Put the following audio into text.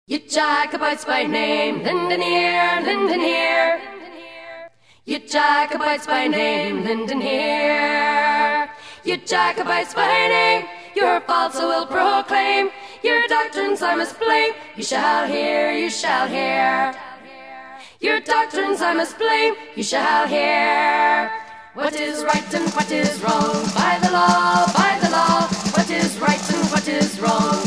You Jacobites by name, Linden here, Linden here. You Jacobites by name, Linden here. You Jacobites by name, your faults I will proclaim. Your doctrines I must blame, you shall hear, you shall hear. Your doctrines I must blame, you shall hear. What is right and what is wrong, by the law, what is right and what is wrong.